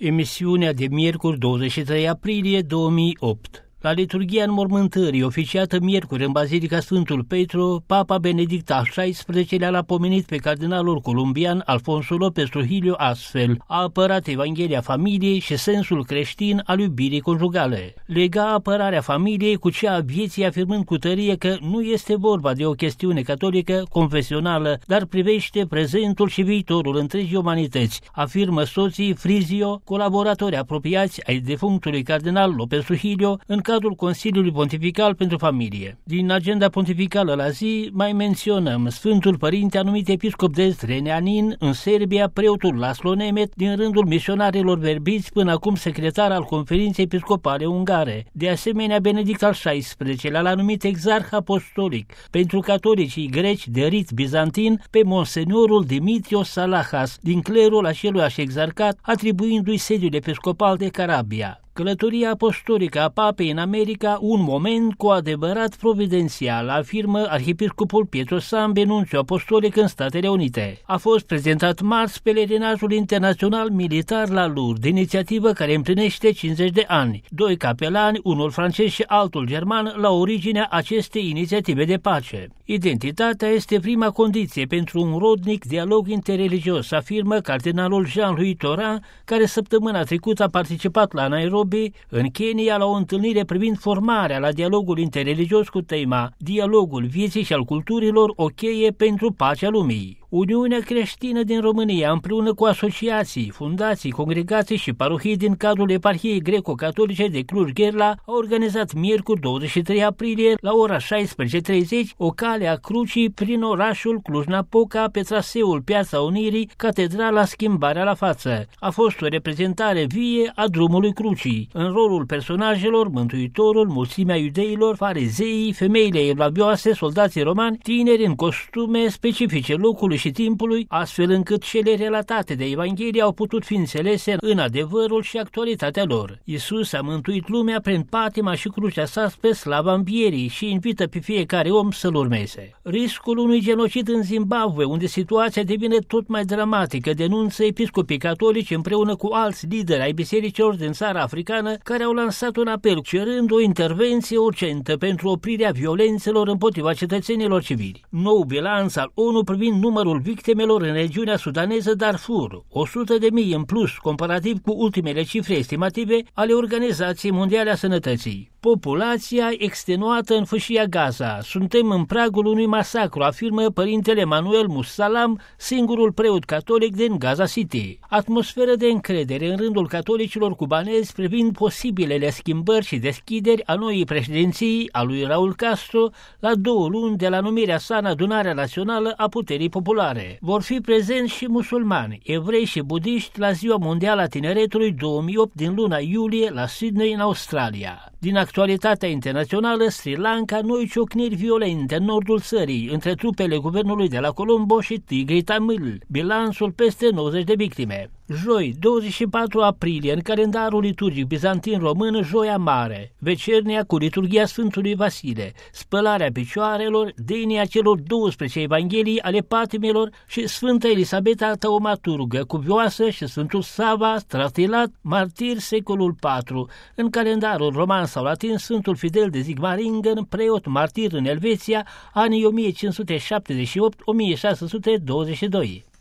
Emisiunea de miercuri 23 aprilie 2008. La liturghia înmormântării, oficiată miercuri în Bazilica Sfântul Petru, Papa Benedict al XVI-lea l-a pomenit pe cardinalul columbian Alfonso López Trujillo astfel: a apărat Evanghelia familiei și sensul creștin al iubirii conjugale. Lega apărarea familiei cu cea a vieții, afirmând cu tărie că nu este vorba de o chestiune catolică confesională, dar privește prezentul și viitorul întregii umanități, afirmă soții Frizio, colaboratori apropiați ai defunctului cardinal López Trujillo, în cadrul Consiliului Pontifical pentru Familie. Din agenda pontificală la zi mai menționăm Sfântul Părinte anumit episcop de Zrenjanin în Serbia, preotul Laszlo Nemet, din rândul misionarilor verbiți, până acum secretar al Conferinței Episcopale Ungare. De asemenea, Benedict al XVI-lea l-a numit exarh apostolic pentru catolicii greci de rit bizantin pe monseniorul Dimitrios Salahas, din clerul aceluiași exarcat, atribuindu-i sediul episcopal de Carabia. Călătoria apostolică a Papei în America, un moment cu adevărat providențial, afirmă arhiepiscopul Pietro Sambe, nunțiu apostolic în Statele Unite. A fost prezentat marți pelerinajul internațional militar la Lourdes, inițiativă care împlinește 50 de ani. Doi capelani, unul francez și altul german, la originea acestei inițiative de pace. Identitatea este prima condiție pentru un rodnic dialog interreligios, afirmă cardinalul Jean-Louis Taurin, care săptămâna trecută a participat la Nairobi, în Kenya, la o întâlnire privind formarea la dialogul interreligios cu tema Dialogul vieții și al culturilor, o cheie pentru pacea lumii. Uniunea Creștină din România, împreună cu asociații, fundații, congregații și parohii din cadrul Eparhiei Greco-Catolice de Cluj-Gherla, a organizat miercuri 23 aprilie la ora 16:30 o cale a crucii prin orașul Cluj-Napoca pe traseul Piața Unirii, Catedrala Schimbarea la Față. A fost o reprezentare vie a drumului crucii. În rolul personajelor, Mântuitorul, mulțimea iudeilor, farizeii, femeile evlavioase, soldații romani, tineri în costume specifice locului și timpului, astfel încât cele relatate de Evanghelie au putut fi înțelese în adevărul și actualitatea lor. Iisus a mântuit lumea prin patima și crucea sa spre slava învierii și invită pe fiecare om să-l urmeze. Riscul unui genocid în Zimbabwe, unde situația devine tot mai dramatică, denunță episcopii catolici împreună cu alți lideri ai bisericilor din țara africană, care au lansat un apel cerând o intervenție urgentă pentru oprirea violențelor împotriva cetățenilor civili. Nou bilanț al ONU privind numărul victimelor în regiunea sudaneză Darfur, 100.000 în plus comparativ cu ultimele cifre estimative ale Organizației Mondiale a Sănătății. Populația extenuată în fâșia Gaza. Suntem în pragul unui masacru, afirmă părintele Manuel Musalam, singurul preot catolic din Gaza City. Atmosferă de încredere în rândul catolicilor cubanezi privind posibilele schimbări și deschideri a noii președinții a lui Raul Castro la 2 luni de la numirea sa în Adunarea Națională a Puterii Populare. Vor fi prezenți și musulmani, evrei și budiști la Ziua Mondială a Tineretului 2008 din luna iulie la Sydney, în Australia. Din actualitatea internațională, Sri Lanka, noi ciocniri violente în nordul țării între trupele guvernului de la Colombo și tigrii tamil, bilanțul peste 90 de victime. Joi, 24 aprilie, în calendarul liturgic bizantin român, Joia Mare, vecernia cu liturghia Sfântului Vasile, spălarea picioarelor, denia celor 12 evanghelii ale patimelor și Sfânta Elisabeta Taumaturgă, cuvioasă, și Sfântul Sava, stratilat, martir secolul IV. În calendarul roman sau latin, Sfântul Fidel de Sigmaringen, preot martir în Elveția, anii 1578-1622.